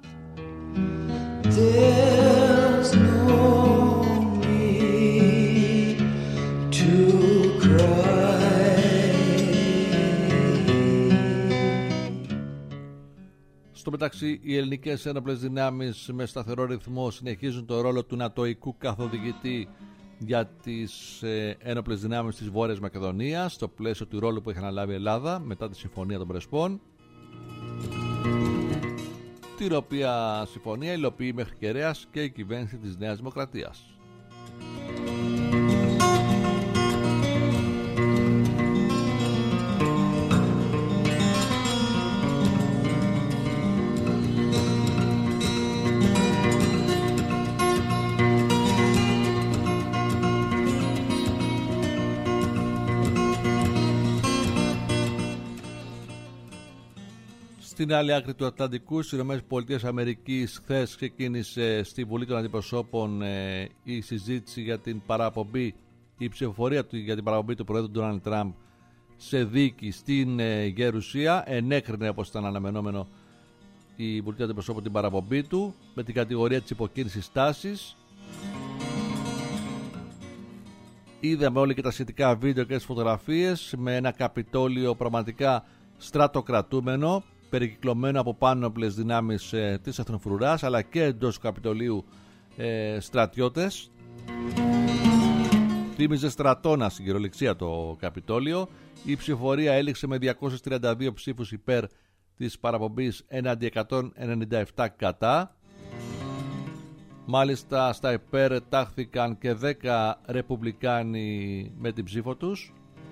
Στο μεταξύ, οι ελληνικές ένοπλες δυνάμεις με σταθερό ρυθμό συνεχίζουν το ρόλο του νατοϊκού καθοδηγητή για τις ε, ένοπλες δυνάμεις της Βόρειας Μακεδονίας, στο πλαίσιο του ρόλου που έχει αναλάβει η Ελλάδα μετά τη Συμφωνία των Πρεσπών, την οποία συμφωνία υλοποιεί μέχρι κεραίας και η κυβέρνηση της Νέας Δημοκρατίας. Στην άλλη άκρη του Ατλαντικού, στις ΗΠΑ, χθες ξεκίνησε στη Βουλή των Αντιπροσώπων ε, η συζήτηση για την παραπομπή, η ψηφοφορία του, για την παραπομπή του Προέδρου Ντόναλντ Τραμπ σε δίκη στην ε, Γερουσία. Ενέκρινε, όπως ήταν αναμενόμενο, η Βουλή των Αντιπροσώπων την παραπομπή του με την κατηγορία της υποκίνησης τάσης. Είδαμε όλοι και τα σχετικά βίντεο και τις φωτογραφίες με ένα Καπιτόλιο πραγματικά στρατοκρατούμενο, περικυκλωμένο από πάνωπλες δυνάμεις ε, της Εθνοφρουράς, αλλά και εντός του Καπιτολίου ε, στρατιώτες. Θύμιζε στρατόνα στην κυριολεξία το Καπιτόλιο. Η ψηφοφορία έληξε με διακόσιες τριάντα δύο ψήφους υπέρ της παραπομπής έναντι εκατόν ενενήντα επτά κατά. Μάλιστα στα υπέρ τάχθηκαν και δέκα ρεπουμπλικάνοι με την ψήφο τους.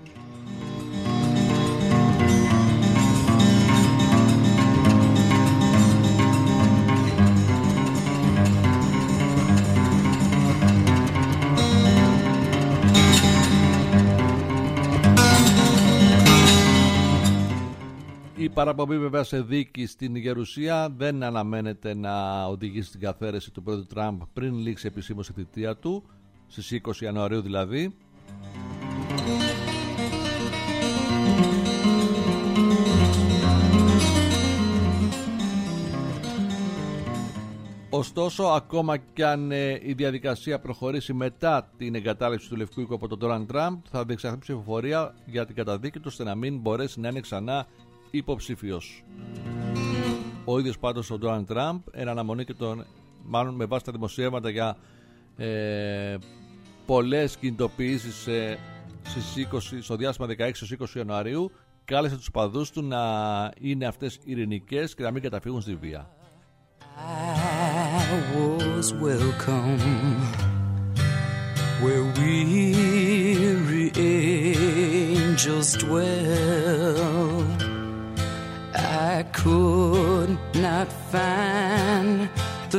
Η παραπομπή βέβαια σε δίκη στην Γερουσία δεν αναμένεται να οδηγήσει στην καθαίρεση του πρόεδρου Τραμπ πριν λήξει επισήμως η θητεία του, στις είκοσι Ιανουαρίου δηλαδή. Ωστόσο, ακόμα κι αν ε, η διαδικασία προχωρήσει μετά την εγκατάλειψη του Λευκού Οίκου από τον Ντόναλντ Τραμπ, θα διεξαχθεί ψηφοφορία για την καταδίκη του ώστε να μην μπορέσει να είναι ξανά υποψήφιος. Ο ίδιος πάντως ο Ντόναλντ Τραμπ, εν αναμονή και τον, μάλλον με βάση τα δημοσιεύματα για ε, πολλές κινητοποιήσεις ε, στις είκοσι, στο διάστημα δεκαέξι έως είκοσι Ιανουαρίου, κάλεσε τους παδούς του να είναι αυτές ειρηνικές και να μην καταφύγουν στη βία. I was welcome where weary angels dwell. I could not find the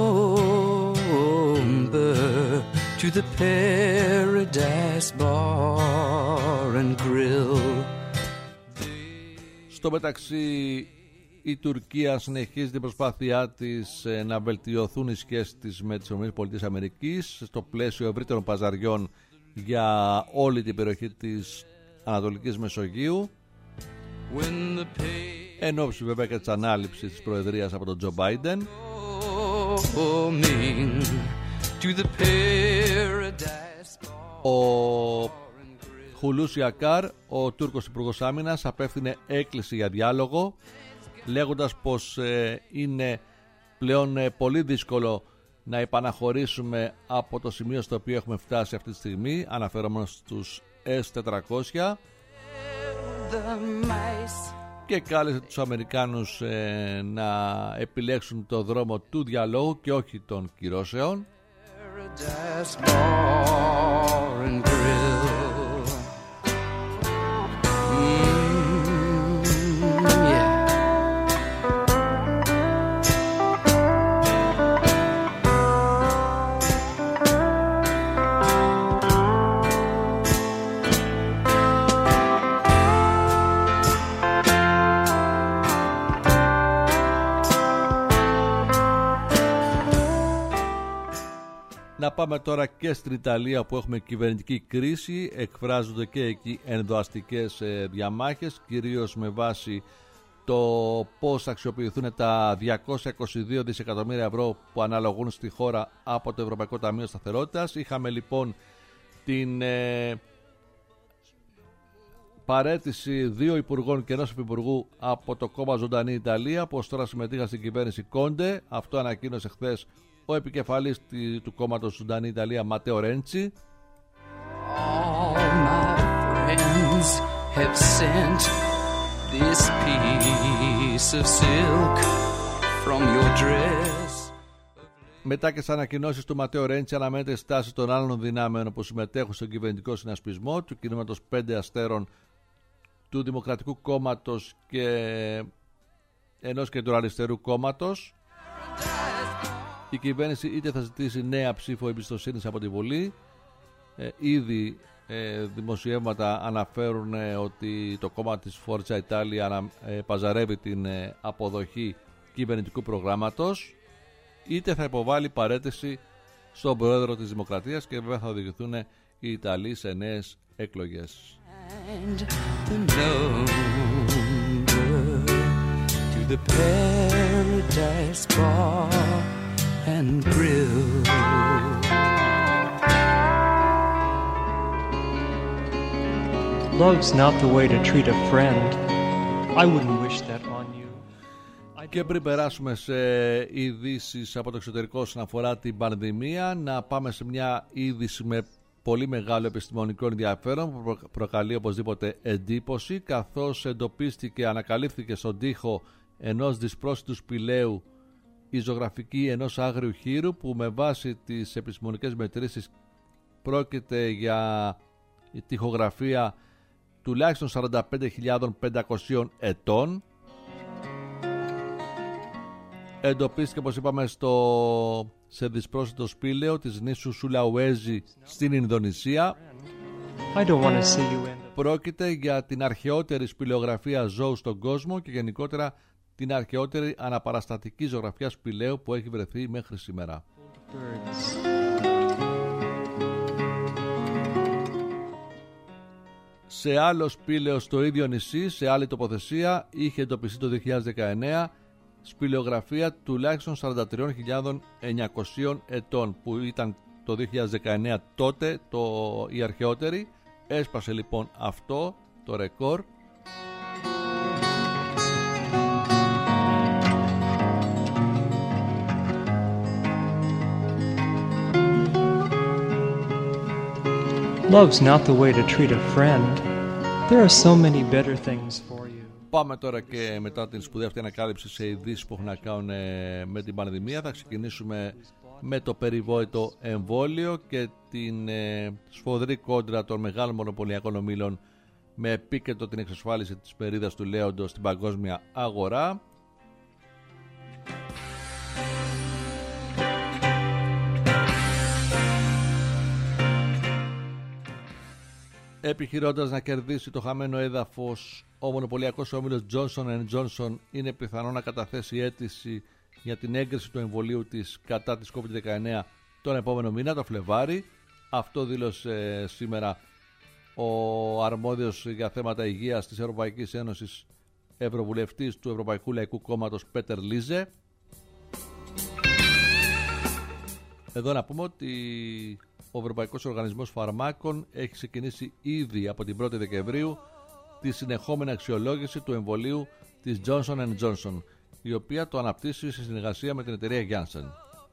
number to the Paradise Bar and Grill. Στο μεταξύ, η Τουρκία συνεχίζει την προσπάθειά της να βελτιωθούν οι σχέσεις της με τις ΗΠΑ στο πλαίσιο ευρύτερων παζαριών για όλη την περιοχή της Ανατολικής Μεσογείου, εν ώψη βέβαια και της ανάληψης της προεδρίας από τον Τζο Μπάιντεν. Ο Χουλούσι Ακάρ, ο Τούρκος Υπουργός Άμυνας, απέφθινε έκκληση για διάλογο, λέγοντας πως ε, είναι πλέον ε, πολύ δύσκολο να επαναχωρήσουμε από το σημείο στο οποίο έχουμε φτάσει αυτή τη στιγμή, αναφερόμενος στους ες τετρακόσια, και κάλεσε τους Αμερικάνους ε, να επιλέξουν το δρόμο του διαλόγου και όχι των κυρώσεων. Paradise Bar and Grill. Mm, yeah. Να πάμε τώρα και στην Ιταλία που έχουμε κυβερνητική κρίση. Εκφράζονται και εκεί ενδοαστικές διαμάχες, κυρίως με βάση το πώς θα αξιοποιηθούν τα διακόσια είκοσι δύο δισεκατομμύρια ευρώ που αναλογούν στη χώρα από το Ευρωπαϊκό Ταμείο Σταθερότητας. Είχαμε λοιπόν την ε, παραίτηση δύο υπουργών και ενός υπουργού από το κόμμα Ζωντανή Ιταλία, που ως τώρα συμμετείχαν στην κυβέρνηση Κόντε. Αυτό ανακοίνωσε χθες ο επικεφαλής του κόμματος Ζωντανή Ιταλία, Ματέο Ρέντσι. All my friends have sent this piece of silk from your dress. Μετά και στις ανακοινώσεις του Ματέο Ρέντσι αναμένεται η στάση των άλλων δυνάμεων που συμμετέχουν στον κυβερνητικό συνασπισμό, του κινήματος Πέντε Αστέρων, του Δημοκρατικού Κόμματος και ενός κεντροαριστερού κόμματος. Η κυβέρνηση είτε θα ζητήσει νέα ψήφο εμπιστοσύνης από τη Βουλή. Ε, ήδη ε, δημοσιεύματα αναφέρουν ε, ότι το κόμμα της Forza Italia ανα, ε, παζαρεύει την ε, αποδοχή κυβερνητικού προγράμματος, είτε θα υποβάλει παραίτηση στον πρόεδρο της Δημοκρατίας και βέβαια θα οδηγηθούν οι Ιταλοί σε νέες εκλογές. And grill. Love's not the way to treat a friend. I wouldn't wish that on you. Και πριν περάσουμε σε ειδήσεις από το εξωτερικό όσον αφορά την πανδημία, να πάμε σε μια είδηση με πολύ μεγάλο επιστημονικό ενδιαφέρον που προκαλεί οπωσδήποτε εντύπωση, καθώς εντοπίστηκε, ανακαλύφθηκε στον τοίχο ενός δυσπρόσιτου σπηλαίου η ζωγραφική ενός άγριου χείρου, που με βάση τις επιστημονικές μετρήσεις πρόκειται για τοιχογραφία τουλάχιστον σαράντα πέντε χιλιάδες πεντακόσιων ετών. Εντοπίστηκε, όπως είπαμε, στο, σε δυσπρόσιτο σπήλαιο της νήσου Σουλαουέζη στην Ινδονησία. I don't want to see you in. Πρόκειται για την αρχαιότερη σπηλαιογραφία ζώου στον κόσμο και γενικότερα την αρχαιότερη αναπαραστατική ζωγραφιά σπηλαίου που έχει βρεθεί μέχρι σήμερα. Birds. Σε άλλο σπήλαιο στο ίδιο νησί, σε άλλη τοποθεσία, είχε εντοπιστεί το δύο χιλιάδες δεκαεννέα σπηλαιογραφία τουλάχιστον σαράντα τρεις χιλιάδες εννιακόσιων ετών, που ήταν το δύο χιλιάδες δεκαεννέα τότε το, η αρχαιότερη. Έσπασε λοιπόν αυτό το ρεκόρ. Love's not the way to treat a friend. There are so many better things for you. Πάμε τώρα και μετά την σπουδαία αυτή ανακάλυψη σε ειδήσεις που έχουν να κάνουν με την πανδημία. Θα ξεκινήσουμε με το περιβόητο εμβόλιο και την ε, σφοδρή κόντρα των μεγάλων μονοπωλιακών ομίλων με επίκεντρο την εξασφάλιση της μερίδας του λέοντος στην παγκόσμια αγορά. Επιχειρώντας να κερδίσει το χαμένο έδαφος, ο μονοπωλιακός όμιλος Johnson εντ Johnson είναι πιθανό να καταθέσει αίτηση για την έγκριση του εμβολίου της κατά της κόβιντ δεκαεννέα τον επόμενο μήνα, το Φλεβάρι. Αυτό δήλωσε σήμερα ο αρμόδιος για θέματα υγείας της Ευρωπαϊκής Ένωσης, ευρωβουλευτής του Ευρωπαϊκού Λαϊκού Κόμματος, Πέτερ Λίζε. Εδώ να πούμε ότι ο Ευρωπαϊκός Οργανισμός Φαρμάκων έχει ξεκινήσει ήδη από την πρώτη Δεκεμβρίου τη συνεχόμενη αξιολόγηση του εμβολίου της Johnson εντ Johnson, η οποία το αναπτύσσει σε συνεργασία με την εταιρεία Janssen.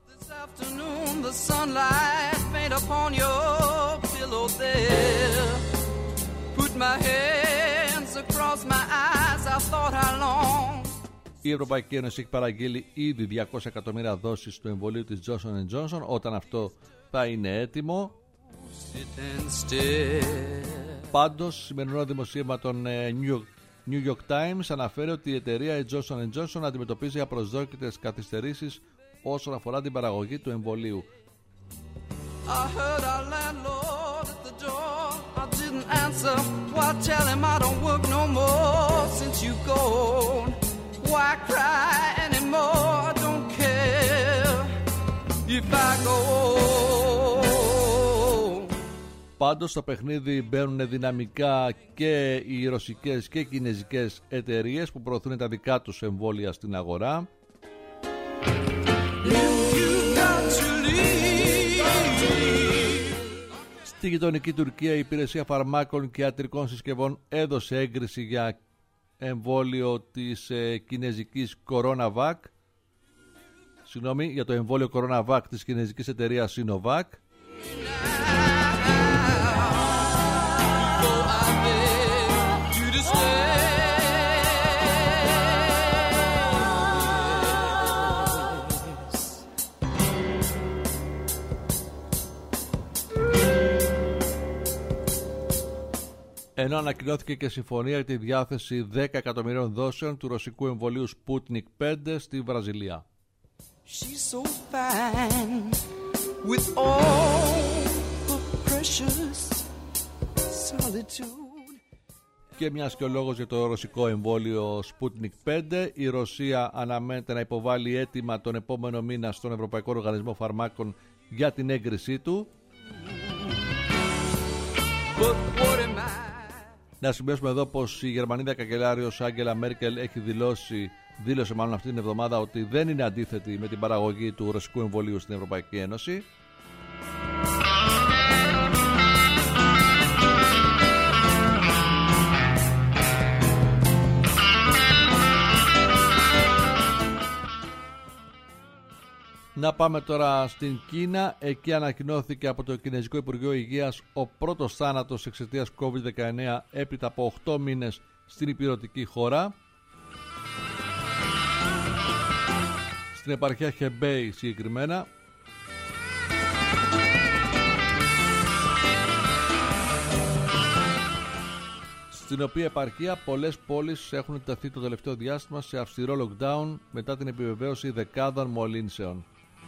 Η Ευρωπαϊκή Ένωση έχει παραγγείλει ήδη διακόσια εκατομμύρια δόσεις του εμβολίου της Johnson εντ Johnson, όταν αυτό θα είναι έτοιμο. Πάντως, σημερινό δημοσίευμα των New York, New York Times αναφέρει ότι η εταιρεία η Johnson and Johnson αντιμετωπίζει απροσδόκητες καθυστερήσεις όσον αφορά την παραγωγή του εμβολίου. I heard our landlord at the door. I didn't answer. Why tell him I don't work no more since you gone? Why cry anymore? I don't care if I go. Πάντως στο παιχνίδι μπαίνουν δυναμικά και οι ρωσικές και οι κινέζικες εταιρείες που προωθούν τα δικά τους εμβόλια στην αγορά. Στη γειτονική Τουρκία η Υπηρεσία Φαρμάκων και Ιατρικών Συσκευών έδωσε έγκριση για εμβόλιο της ε, κινέζικης CoronaVac, συγγνώμη, για το εμβόλιο CoronaVac της κινέζικης εταιρείας Sinovac. Ενώ ανακοινώθηκε και συμφωνία για τη διάθεση δέκα εκατομμυρίων δόσεων του ρωσικού εμβολίου Sputnik πέντε στη Βραζιλία. So with all και μιας και ο λόγος για το ρωσικό εμβόλιο Sputnik πέντε, η Ρωσία αναμένεται να υποβάλει αίτημα τον επόμενο μήνα στον Ευρωπαϊκό Οργανισμό Φαρμάκων για την έγκρισή του. Να σημειώσουμε εδώ πως η Γερμανίδα καγκελάριος Άγγελα Μέρκελ έχει δηλώσει, δήλωσε μάλλον αυτή την εβδομάδα ότι δεν είναι αντίθετη με την παραγωγή του ρωσικού εμβολίου στην Ευρωπαϊκή Ένωση. Να πάμε τώρα στην Κίνα. Εκεί ανακοινώθηκε από το Κινέζικο Υπουργείο Υγείας ο πρώτος θάνατος εξαιτίας κόβιντ δεκαεννέα έπειτα από οκτώ μήνες στην ηπειρωτική χώρα. Στην επαρχία Χεμπέι συγκεκριμένα. Στην οποία επαρχία πολλές πόλεις έχουν ενταθεί το τελευταίο διάστημα σε αυστηρό lockdown μετά την επιβεβαίωση δεκάδων μολύνσεων.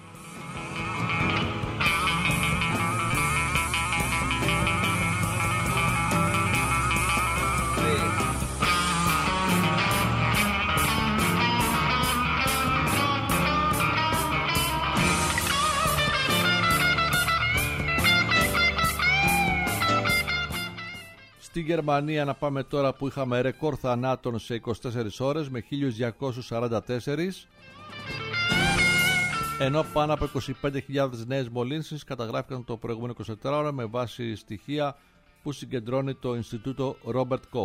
Στη Γερμανία να πάμε τώρα που είχαμε ρεκόρ θανάτων σε είκοσι τέσσερις ώρες με χίλια διακόσιους σαράντα τέσσερα, ενώ πάνω από είκοσι πέντε χιλιάδες νέες μολύνσεις καταγράφηκαν το προηγούμενο εικοσιτετράωρο με βάση στοιχεία που συγκεντρώνει το Ινστιτούτο Ρόμπερτ Κοχ.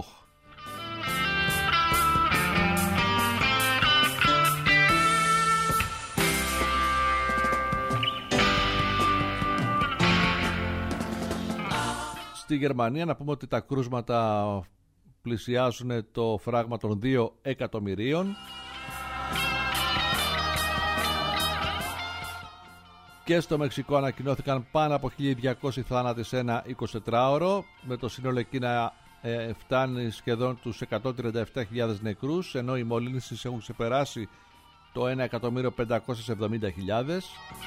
Στη Γερμανία να πούμε ότι τα κρούσματα πλησιάζουν το φράγμα των δύο εκατομμυρίων και στο Μεξικό ανακοινώθηκαν πάνω από χίλια διακόσιοι θάνατοι σε ένα εικοσιτετράωρο με το σύνολο εκεί να ε, φτάνει σχεδόν τους εκατόν τριάντα επτά χιλιάδες νεκρούς, ενώ οι μολύνσεις έχουν ξεπεράσει το ένα εκατομμύριο πεντακόσιες εβδομήντα χιλιάδες.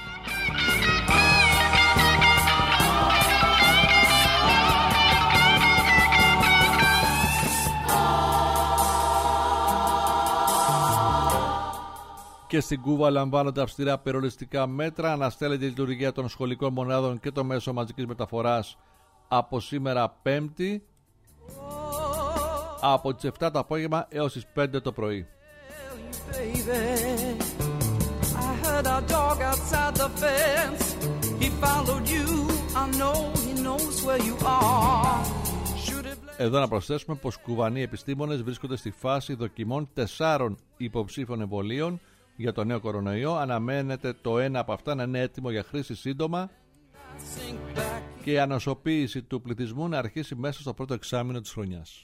Και στην Κούβα λαμβάνονται αυστηρά περιοριστικά μέτρα. Αναστέλλεται η λειτουργία των σχολικών μονάδων και το μέσο μαζικής μεταφοράς από σήμερα Πέμπτη από τις επτά το απόγευμα έως τις πέντε το πρωί. Εδώ να προσθέσουμε πως κουβανοί επιστήμονες βρίσκονται στη φάση δοκιμών τεσσάρων υποψήφων εμβολίων για το νέο κορονοϊό. Αναμένεται το ένα από αυτά να είναι έτοιμο για χρήση σύντομα και η ανοσοποίηση του πληθυσμού να αρχίσει μέσα στο πρώτο εξάμηνο της χρονιάς.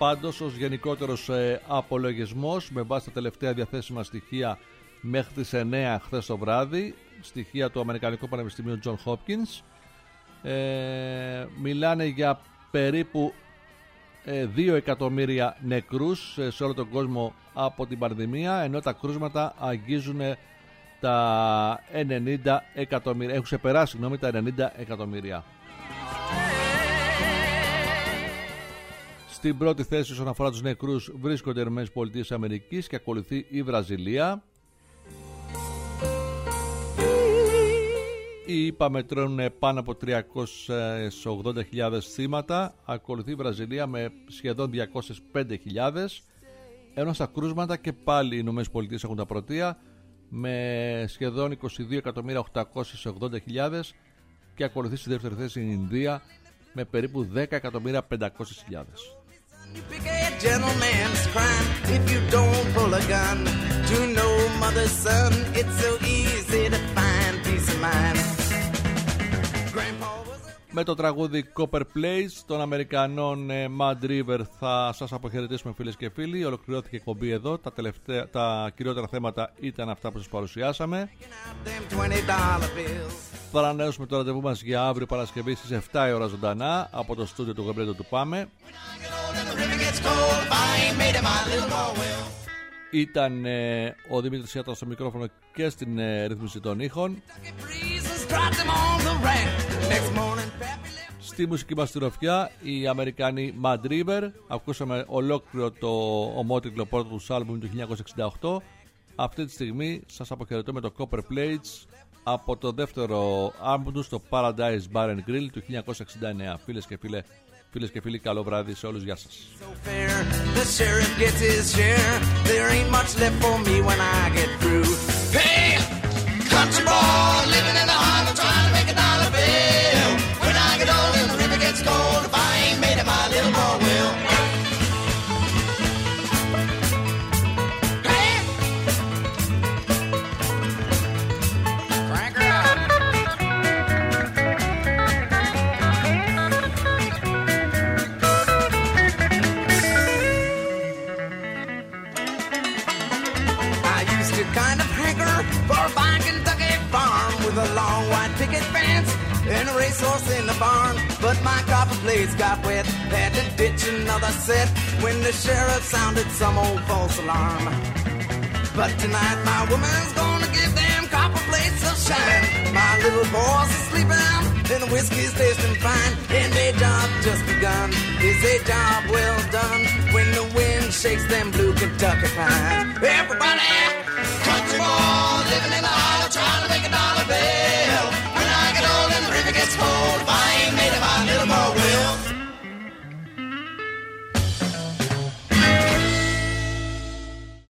Πάντως, ως γενικότερος ε, απολογισμός, με βάση τα τελευταία διαθέσιμα στοιχεία μέχρι τις εννέα χθες το βράδυ, στοιχεία του Αμερικανικού Πανεπιστημίου John Hopkins, ε, μιλάνε για περίπου ε, δύο εκατομμύρια νεκρούς ε, σε όλο τον κόσμο από την πανδημία, ενώ τα κρούσματα αγγίζουν τα ενενήντα εκατομμύρια, έχουν ξεπεράσει συγγνώμη, τα ενενήντα εκατομμύρια. Στην πρώτη θέση όσον αφορά τους νεκρούς βρίσκονται οι ΗΠΑ και ακολουθεί η Βραζιλία. Οι ΗΠΑ μετρώνουν πάνω από τριακόσιες ογδόντα χιλιάδες θύματα, ακολουθεί η Βραζιλία με σχεδόν διακόσιες πέντε χιλιάδες, ενώ στα κρούσματα και πάλι οι ΗΠΑ έχουν τα πρωτεία με σχεδόν είκοσι δύο εκατομμύρια οκτακόσιες ογδόντα χιλιάδες και ακολουθεί στη δεύτερη θέση η Ινδία με περίπου δέκα εκατομμύρια πεντακόσιες χιλιάδες. Με το τραγούδι Copper Plates των Αμερικανών Mad River θα σας αποχαιρετήσουμε, φίλες και φίλοι. Ολοκληρώθηκε η εκπομπή εδώ. Τα, τελευταία, τα κυριότερα θέματα ήταν αυτά που σας παρουσιάσαμε. Θα ανανεώσουμε το ραντεβού μας για αύριο Παρασκευή στις επτά η ώρα ζωντανά από το στούντιο του Γεμπρέτο του Πάμε. Ήταν ε, ο Δημήτρης Ιάτρας στο μικρόφωνο και στην ε, ρύθμιση των ήχων. Στη μουσική μας στηροφιά οι Αμερικανοί Mad River. Ακούσαμε ολόκληρο το ομότιτλο πρώτο του άλμπουμ του χίλια εννιακόσια εξήντα οκτώ. Αυτή τη στιγμή σας αποχαιρετώ με το Copper Plates από το δεύτερο άλμπουμ του στο Paradise Bar and Grill του χίλια εννιακόσια εξήντα εννέα. Φίλες και φίλοι, Φίλες και φίλοι, καλό βράδυ σε όλους. Γεια σας. A long white picket fence and a racehorse in the barn, but my copper plates got wet. Had to ditch another set when the sheriff sounded some old false alarm. But tonight my woman's gonna give them copper plates a shine. My little boy's sleeping and the whiskey's tasting fine, and their job just begun. Is a job well done when the wind shakes them blue Kentucky pine. Everybody, country boy living in the hollow, trying to make a dollar bill. When I get old and the river gets cold,